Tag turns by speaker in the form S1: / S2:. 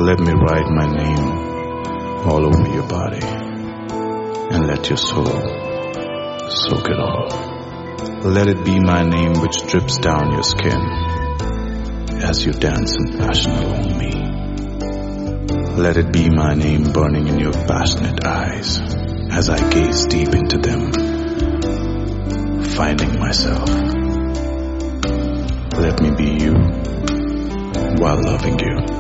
S1: Let me write my name all over your body and let your soul soak it all. Let it be my name which drips down your skin as you dance in passion along me. Let it be my name burning in your passionate eyes as I gaze deep into them, finding myself. Let me be you while loving you.